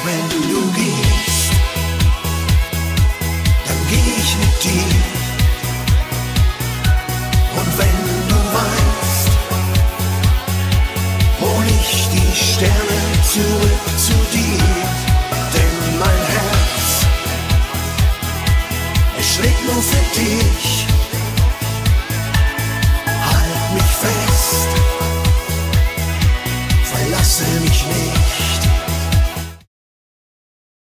wenn du gehst, dann geh ich mit dir. Und wenn du weinst, hol ich die Sterne zurück.